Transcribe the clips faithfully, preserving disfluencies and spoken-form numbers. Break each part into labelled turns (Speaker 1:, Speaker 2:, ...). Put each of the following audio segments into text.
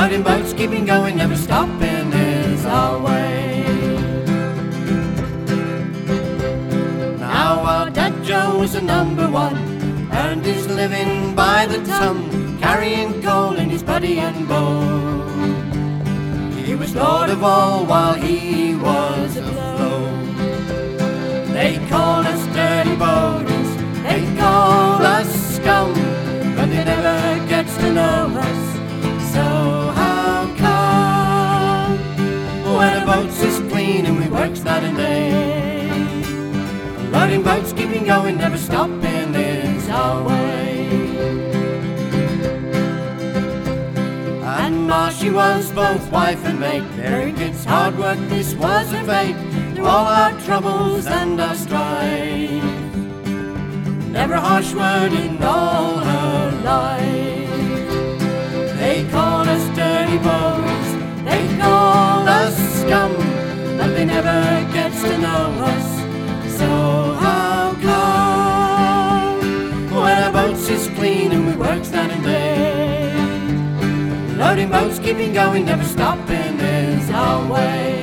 Speaker 1: Loading boats, keeping going, never stopping is our way. Now our Dad Joe was a number one, earned his living by the ton, carrying coal in his buddy and bow. He was lord of all while he was afloat. They call us dirty boaters, they call us scum, but they never gets to know us. So how come when a boat's is clean and we works night and day? Loading boats, keeping going, never stopping is our way. And Marshy was both wife and mate, very kids, hard work, this was a fate. Through all our troubles and our strife, never a harsh word in all her life. They call us dirty boys, they call us scum, but they never gets to know us. So how come when our boats is clean and we works night and day? Loading boats, keeping going, never stopping is our way.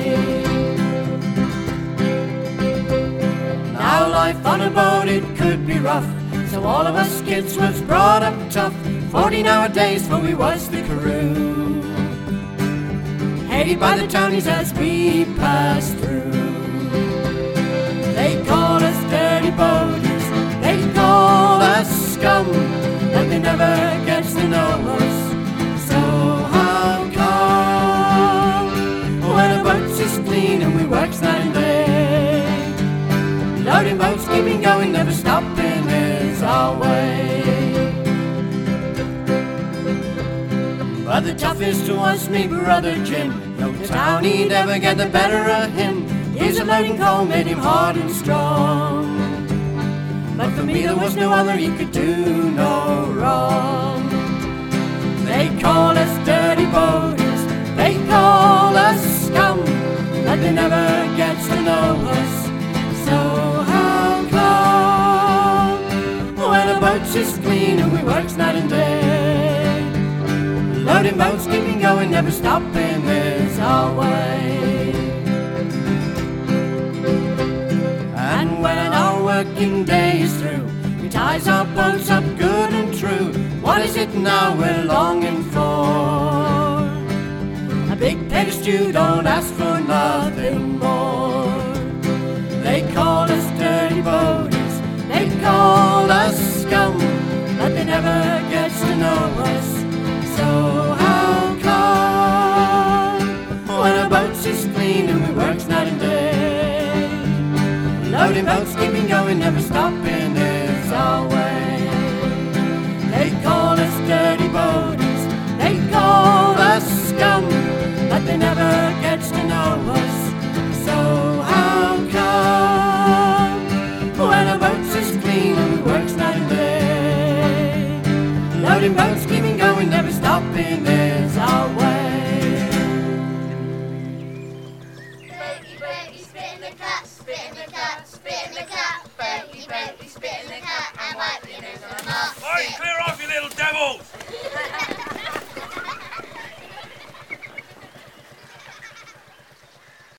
Speaker 1: Now life on a boat, it could be rough, so all of us kids was brought up tough. Fourteen hour days for we was the crew, hated by the townies as we passed through. They call us dirty boaters, they call us scum, but they never gets to know us. So how come when a boat's is clean and we works night and day? Loading boats, keeping going, never stopping is our way. But the toughest was me brother Jim, no town he'd ever get the better of him. Years of loading coal made him hard and strong, but for me there was no other, he could do no wrong. They call us dirty boaters, they call us scum, but they never gets to know us. So how come when a boat's is clean and we works night and day? Loading boats, keeping going, never stopping is our way. And when our working day is through, we ties our boats up good and true. What is it now we're longing for? A big plate of stew, don't ask for nothing more. They call us dirty boaters, they call us scum, but they never gets to know us. So how come when a boat's is clean and we works night and day? Loading boats, keeping going, never stopping is our way. They call us dirty boaters, they call us scum, but they never gets to know us. So how come when a boat's is clean and we works night and day? Loading boats, keeping going, never stopping is our way.
Speaker 2: Boaty, boaty, spit in the cat, spit in the cat, spit in the cat. Boaty, boaty, spit in the cat, and wipe your nose on the mark.
Speaker 3: Right, clear off, you little devils!